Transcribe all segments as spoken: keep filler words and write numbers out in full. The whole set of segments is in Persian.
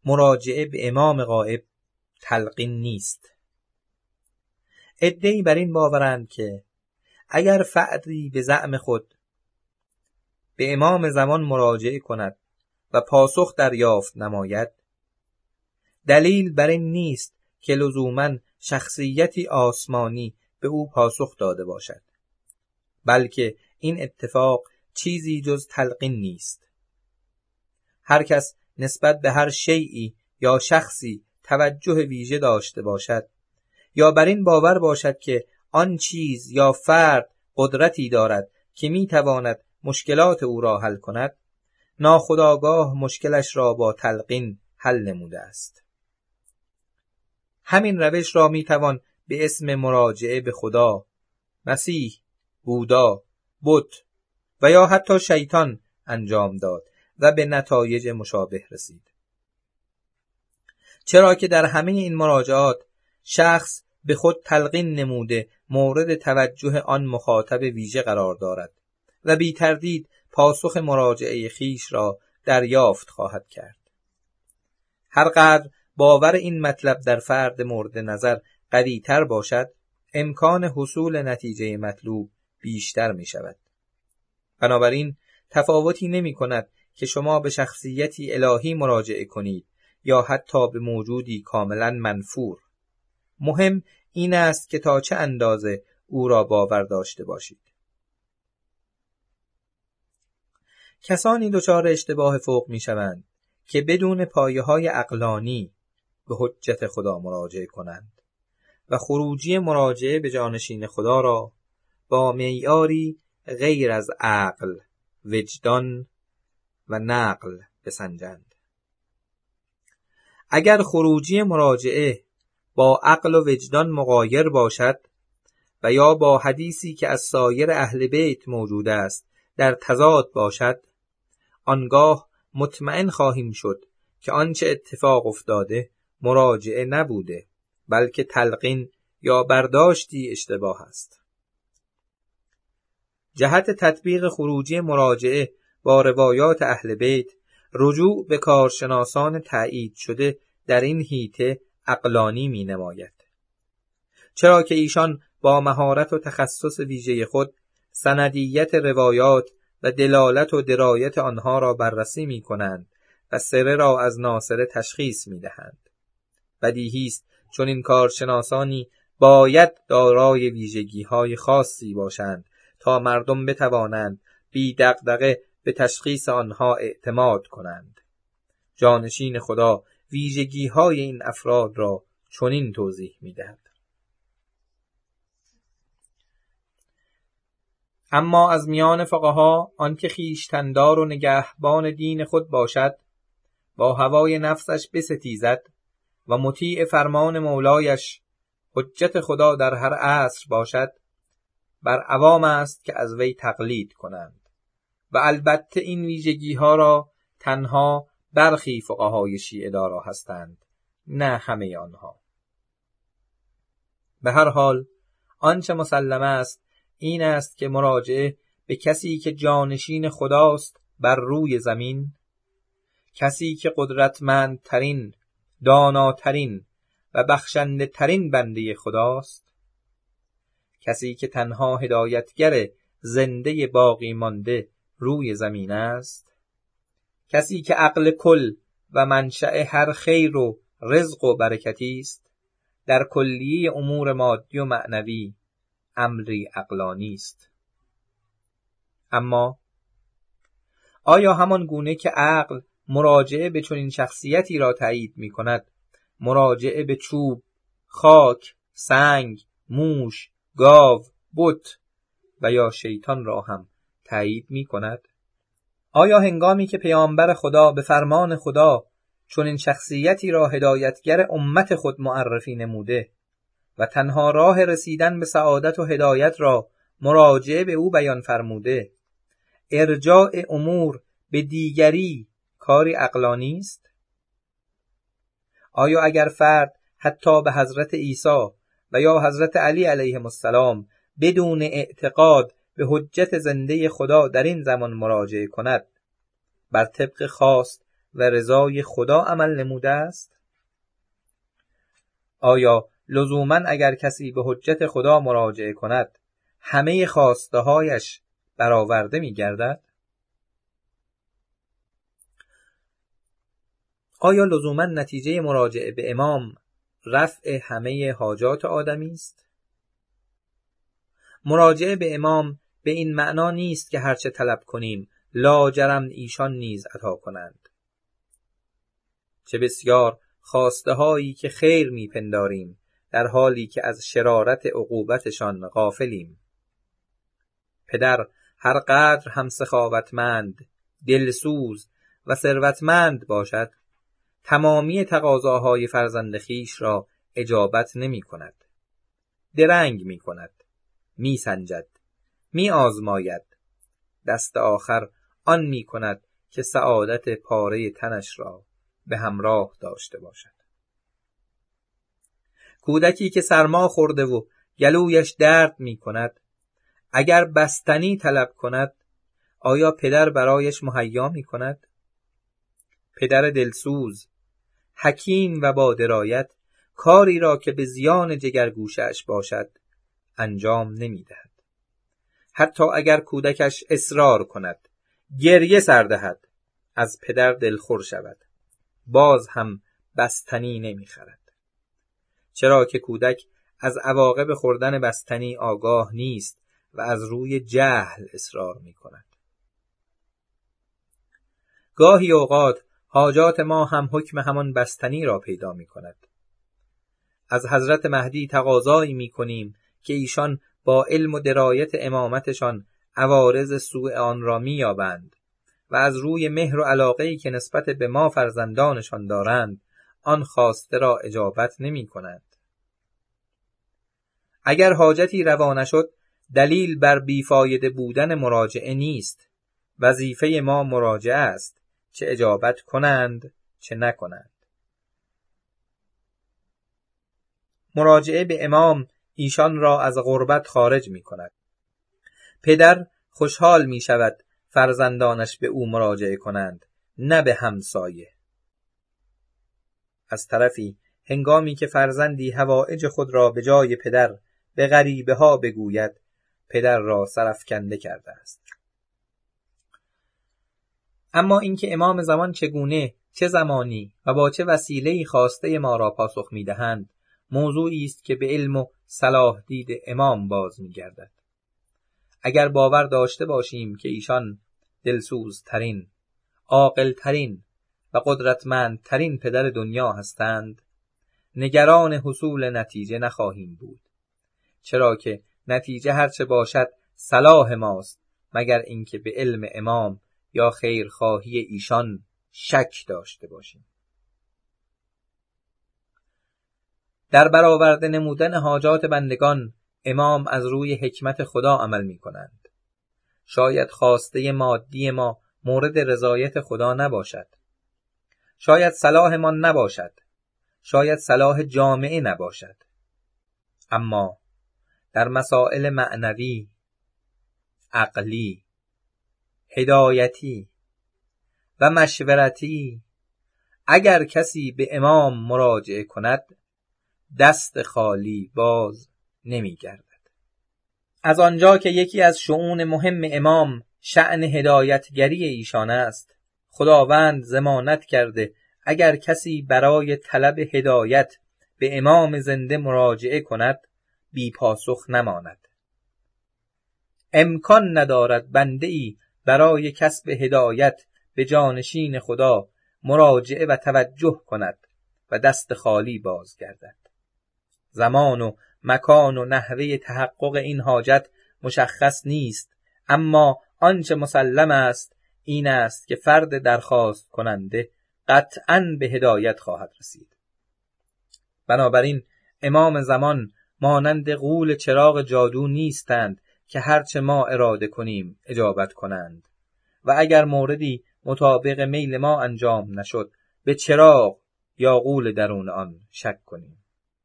مراجعه به امام غائب تلقین نیست. عده‌ای بر این باورند که اگر فردی به زعم خود به امام زمان مراجعه کند و پاسخ دریافت نماید، دلیل بر این نیست که لزوماً شخصیتی آسمانی به او پاسخ داده باشد، بلکه این اتفاق چیزی جز تلقین نیست. هر کس نسبت به هر شیئی یا شخصی توجه ویژه داشته باشد یا بر این باور باشد که آن چیز یا فرد قدرتی دارد که می تواند مشکلات او را حل کند، ناخودآگاه مشکلش را با تلقین حل نموده است. همین روش را می توان به اسم مراجعه به خدا، مسیح، بودا، بت و یا حتی شیطان انجام داد و به نتایج مشابه رسید. چرا که در همه این مراجعات شخص به خود تلقین نموده مورد توجه آن مخاطب ویژه قرار دارد و بی تردید پاسخ مراجعه خیش را دریافت خواهد کرد. هر قدر باور این مطلب در فرد مورد نظر قوی تر باشد، امکان حصول نتیجه مطلوب بیشتر می شود. بنابراین تفاوتی نمی کند که شما به شخصیتی الهی مراجعه کنید یا حتی به موجودی کاملا منفور. مهم این است که تا چه اندازه او را باور داشته باشید. کسانی دچار اشتباه فوق می شوند که بدون پایه های عقلانی به حجت خدا مراجعه کنند و خروجی مراجعه به جانشین خدا را با معیاری غیر از عقل، وجدان و نقل بسنجند. اگر خروجی مراجعه با عقل و وجدان مغایر باشد و یا با حدیثی که از سایر اهل بیت موجود است در تضاد باشد، آنگاه مطمئن خواهیم شد که آنچه اتفاق افتاده مراجعه نبوده، بلکه تلقین یا برداشتی اشتباه است. جهت تطبیق خروجی مراجعه با روایات اهل بیت، رجوع به کارشناسان تایید شده در این حیطه عقلانی می نماید. چرا که ایشان با مهارت و تخصص ویژه خود سندیت روایات و دلالت و درایت آنها را بررسی می کنند و سره را از ناصره تشخیص می دهند. بدیهی است چون این کارشناسانی باید دارای ویژگی‌های خاصی باشند تا مردم بتوانند بی دغدغه به تشخیص آنها اعتماد کنند. جانشین خدا ویژگی‌های این افراد را چنین توضیح می‌دهد: اما از میان فقها آنکه خویشتن‌دار و نگهبان دین خود باشد، با هوای نفسش بستیزد و مطیع فرمان مولایش، حجت خدا در هر عصر باشد، بر عوام است که از وی تقلید کنند و البته این ویژگی‌ها را تنها برخی فقهای شیعه دارا هستند، نه همه آنها. به هر حال آنچه مسلم است این است که مراجعه به کسی که جانشین خداست بر روی زمین، کسی که قدرتمندترین، داناترین و بخشنده ترین بنده خداست، کسی که تنها هدایتگر زنده باقی مانده روی زمین است، کسی که عقل کل و منشأ هر خیر و رزق و برکتی است، در کلیه امور مادی و معنوی امری عقلانی است. اما آیا همان گونه که عقل مراجعه به چنین شخصیتی را تایید می کند، مراجعه به چوب، خاک، سنگ، موش، گاو، بت و یا شیطان را هم تایید می کند؟ آیا هنگامی که پیامبر خدا به فرمان خدا چنین شخصیتی را هدایتگر امت خود معرفی نموده و تنها راه رسیدن به سعادت و هدایت را مراجعه به او بیان فرموده، ارجاع امور به دیگری کاری عقلانی است؟ آیا اگر فرد حتی به حضرت عیسی و یا حضرت علی علیهم السلام بدون اعتقاد به حجت زنده خدا در این زمان مراجعه کند، بر طبق خواست و رضای خدا عمل نموده است؟ آیا لزوماً اگر کسی به حجت خدا مراجعه کند همه خواسته هایش برآورده می گردد؟ آیا لزوماً نتیجه مراجعه به امام رفع همه حاجات آدمی است؟ مراجعه به امام به این معنا نیست که هرچه طلب کنیم لاجرم ایشان نیز عطا کنند. چه بسیار خواسته هایی که خیر میپنداریم در حالی که از شرارت عقوبتشان غافلیم. پدر هر قدر هم سخاوتمند، دلسوز و ثروتمند باشد، تمامی تقاضاهای فرزند خویش را اجابت نمی کند. درنگ می کند، می سنجد، می آزماید، دست آخر آن می کند که سعادت پاره تنش را به همراه داشته باشد. کودکی که سرما خورده و گلویش درد می کند، اگر بستنی طلب کند آیا پدر برایش مهیا می کند؟ پدر دلسوز، حکیم و با درایت کاری را که به زیان جگرگوشه‌اش باشد انجام نمی دهد. حتی اگر کودکش اصرار کند، گریه سر دهد، از پدر دلخور شود، باز هم بستنی نمی خرد. چرا که کودک از عواقب خوردن بستنی آگاه نیست و از روی جهل اصرار می کند. گاهی اوقات حاجات ما هم حکم همان بستنی را پیدا می کند. از حضرت مهدی تقاضایی می کنیم که ایشان با علم و درایت امامتشان عوارض سوء آن را می یابند و از روی مهر و علاقه‌ای که نسبت به ما فرزندانشان دارند آن خواسته را اجابت نمی کنند. اگر حاجتی روا نشد دلیل بر بیفایده بودن مراجعه نیست. وظیفه ما مراجعه است، چه اجابت کنند چه نکنند. مراجعه به امام ایشان را از غربت خارج می کند. پدر خوشحال می شود فرزندانش به او مراجعه کنند، نه به همسایه. از طرفی هنگامی که فرزندی حوائج خود را به جای پدر به غریبه ها بگوید، پدر را سرافکنده کرده است. اما اینکه امام زمان چگونه، چه زمانی و با چه وسیله‌ای خواسته ما را پاسخ می‌دهند، موضوعی است که به علم و صلاح دید امام باز می‌گردد. اگر باور داشته باشیم که ایشان دلسوزترین، عاقلترین و قدرتمندترین پدر دنیا هستند، نگران حصول نتیجه نخواهیم بود. چرا که نتیجه هرچه باشد صلاح ماست، مگر اینکه به علم امام یا خیرخواهی ایشان شک داشته باشیم. در برآورده نمودن حاجات بندگان امام از روی حکمت خدا عمل می کنند. شاید خواسته مادی ما مورد رضایت خدا نباشد. شاید صلاح ما نباشد. شاید صلاح جامعه نباشد. اما در مسائل معنوی، عقلی، هدایتی و مشورتی اگر کسی به امام مراجعه کند دست خالی باز نمی گردد. از آنجا که یکی از شؤون مهم امام شأن هدایتگری ایشان است، خداوند ضمانت کرده اگر کسی برای طلب هدایت به امام زنده مراجعه کند بی پاسخ نماند. امکان ندارد بنده‌ای برای کسب هدایت به جانشین خدا مراجعه و توجه کند و دست خالی بازگردد. زمان و مکان و نحوه تحقق این حاجت مشخص نیست، اما آنچه مسلم است این است که فرد درخواست کننده قطعاً به هدایت خواهد رسید. بنابراین امام زمان مانند غول چراغ جادو نیستند که هرچه ما اراده کنیم اجابت کنند و اگر موردی مطابق میل ما انجام نشد به چراغ یا غول درون آن شک کنیم.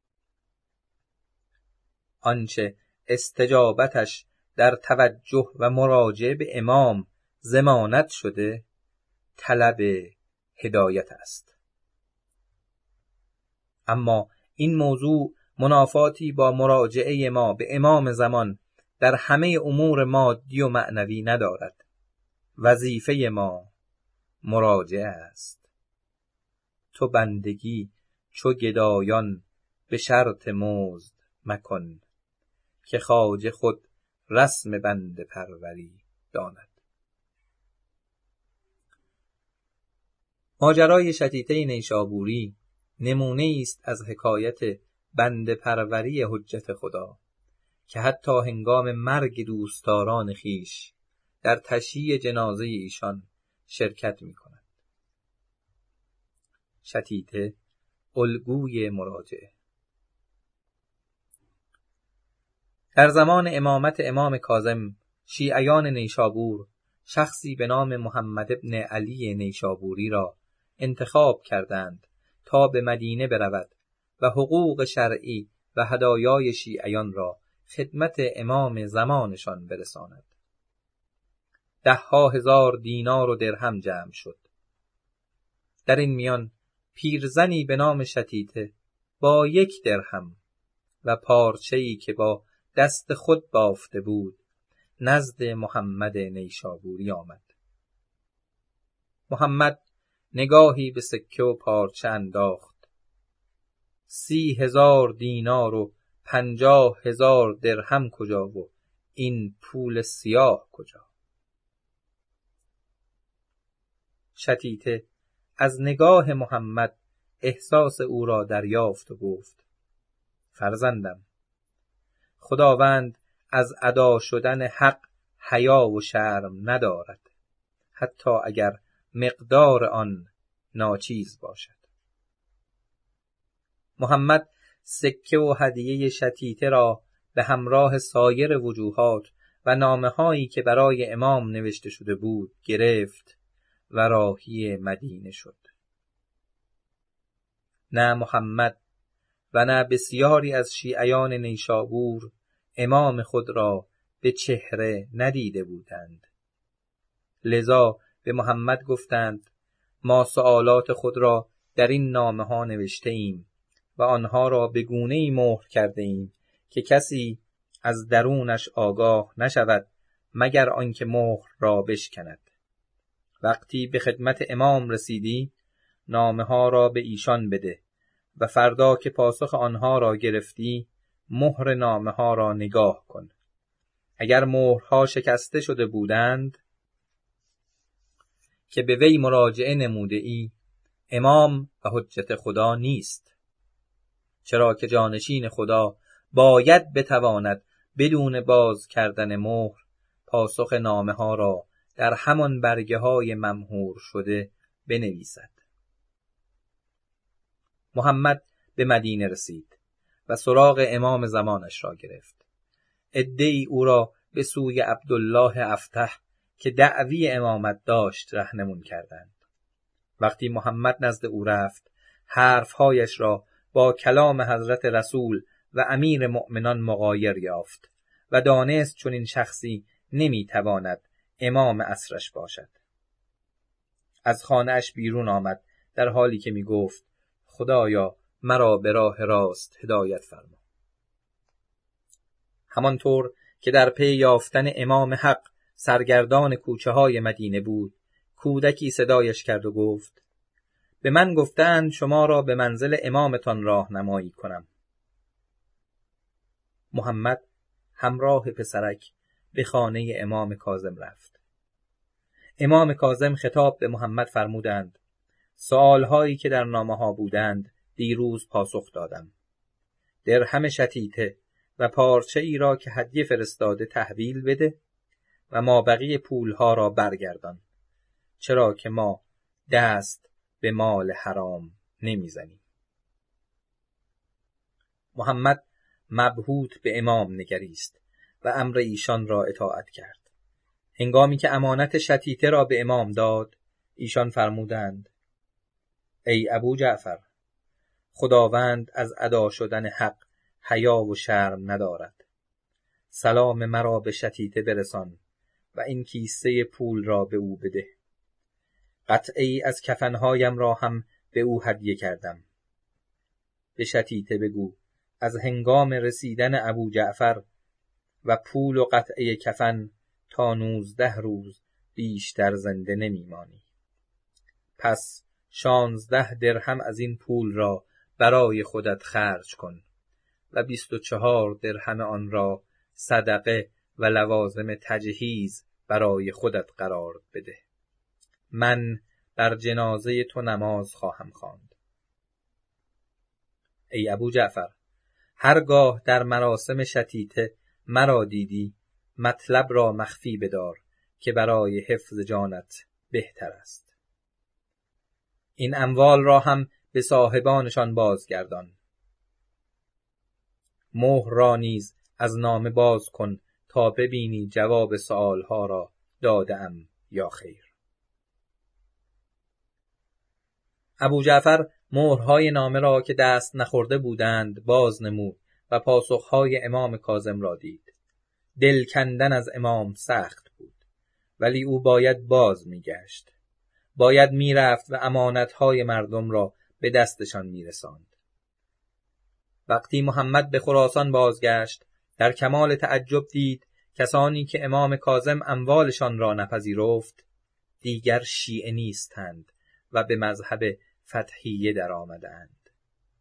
آنچه استجابتش در توجه و مراجعه به امام ضمانت شده طلب هدایت است. اما این موضوع منافاتی با مراجعه ما به امام زمان در همه امور مادی و معنوی ندارد. وظیفه ما مراجعه است. تو بندگی چو گدایان به شرط مزد مکن، که خواجه خود رسم بنده پروری داند. ماجرای شتیته نیشابوری نمونه است از حکایت بنده پروری حجت خدا که حتی هنگام مرگ دوستداران خیش در تشییع جنازه ایشان شرکت می کند. شتیته الگوی مراجعه. در زمان امامت امام کاظم، شیعیان نیشابور شخصی به نام محمد ابن علی نیشابوری را انتخاب کردند تا به مدینه برود و حقوق شرعی و هدایای شیعیان را خدمت امام زمانشان برساند. ده ها هزار دینار و درهم جمع شد. در این میان پیرزنی به نام شتیته با یک درهم و پارچه‌ای که با دست خود بافته بود نزد محمد نیشابوری آمد. محمد نگاهی به سکه و پارچه انداخت. سی هزار دینار و پنجاه هزار درهم کجا و این پول سیاه کجا؟ شتیته از نگاه محمد احساس او را دریافت و گفت: فرزندم، خداوند از ادا شدن حق حیا و شرم ندارد، حتی اگر مقدار آن ناچیز باشد. محمد سکه و هدیه شتیته را به همراه سایر وجوهات و نامه‌هایی که برای امام نوشته شده بود گرفت و راهی مدینه شد. نه محمد و نه بسیاری از شیعیان نیشابور امام خود را به چهره ندیده بودند. لذا به محمد گفتند: ما سوالات خود را در این نامه ها نوشته ایم و آنها را به گونه‌ای مهر کرده ایم که کسی از درونش آگاه نشود مگر آنکه مهر را بشکند. وقتی به خدمت امام رسیدی نامه ها را به ایشان بده و فردا که پاسخ آنها را گرفتی مهر نامه ها را نگاه کن. اگر مهرها شکسته شده بودند که به وی مراجعه نموده ای، امام و حجت خدا نیست، چرا که جانشین خدا باید بتواند بدون باز کردن مهر پاسخ نامه ها را در همان برگه های ممهور شده بنویسد. محمد به مدینه رسید و سراغ امام زمانش را گرفت. عده‌ای او را به سوی عبدالله افتح که دعوی امامت داشت رهنمون کردند. وقتی محمد نزد او رفت حرفهایش را با کلام حضرت رسول و امیر مؤمنان مغایر یافت و دانست چون این شخصی نمیتواند امام عصرش باشد. از خانه‌اش بیرون آمد در حالی که می گفت: خدایا مرا به راه راست هدایت فرما. همانطور که در پی یافتن امام حق سرگردان کوچه های مدینه بود، کودکی صدایش کرد و گفت: به من گفتند شما را به منزل امامتان راهنمایی کنم. محمد همراه پسرک به خانه امام کاظم رفت. امام کاظم خطاب به محمد فرمودند: سؤالهایی که در نامه ها بودند دیروز پاسخ دادم. درهم شتیته و پارچه ای را که هدیه فرستاده تحویل بده و ما بقیه پولها را برگردان، چرا که ما دست به مال حرام نمیزنیم. محمد مبهوت به امام نگریست و امر ایشان را اطاعت کرد. هنگامی که امانت شتیته را به امام داد، ایشان فرمودند: ای ابو جعفر، خداوند از ادا شدن حق حیا و شرم ندارد. سلام مرا به شتیته برسان و این کیسه پول را به او بده. قطعه ای از کفنهایم را هم به او هدیه کردم. به شتیته بگو از هنگام رسیدن ابو جعفر و پول و قطعه کفن تا نوزده روز بیشتر زنده نمیمانی. پس شانزده درهم از این پول را برای خودت خرج کن و بیست و چهار درهم آن را صدقه و لوازم تجهیز برای خودت قرار بده. من بر جنازه تو نماز خواهم خواند. ای ابو جعفر، هرگاه در مراسم شتیته مرا دیدی مطلب را مخفی بدار که برای حفظ جانت بهتر است. این اموال را هم به صاحبانشان بازگردان. مهر را نیز از نامه باز کن تا ببینی جواب سؤالها را دادم یا خیر. ابو جعفر مهرهای نامه را که دست نخورده بودند باز نمود و پاسخهای امام کاظم را دید. دل کندن از امام سخت بود، ولی او باید باز میگشت. باید میرفت و امانتهای مردم را به دستشان میرساند. وقتی محمد به خراسان بازگشت، در کمال تعجب دید کسانی که امام کاظم اموالشان را نپذیرفت دیگر شیعه نیستند و به مذهب فتحیه در آمدند.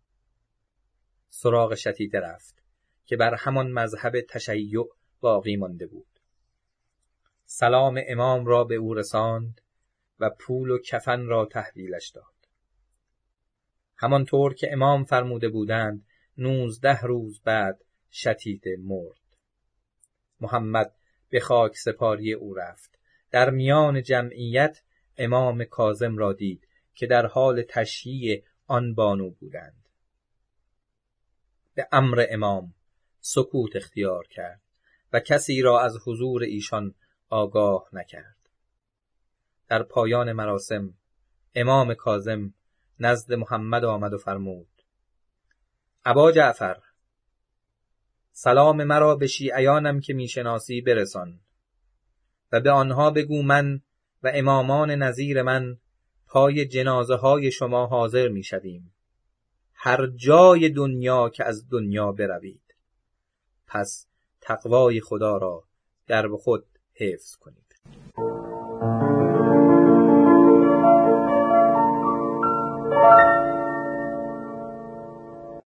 سراغ شتیته رفت که بر همان مذهب تشیع باقی مانده بود. سلام امام را به او رساند و پول و کفن را تحویلش داد. همانطور که امام فرموده بودند نوزده روز بعد شتیته مرد. محمد به خاک سپاری او رفت. در میان جمعیت امام کاظم را دید که در حال تشییع آن بانو بودند. به امر امام سکوت اختیار کرد و کسی را از حضور ایشان آگاه نکرد. در پایان مراسم امام کاظم نزد محمد آمد و فرمود: ابا جعفر، سلام مرا به شیعیانم که میشناسی برسان و به آنها بگو من و امامان نظیر من پای جنازه های شما حاضر میشویم، هر جای دنیا که از دنیا بروید. پس تقوای خدا را در به خود حفظ کنید.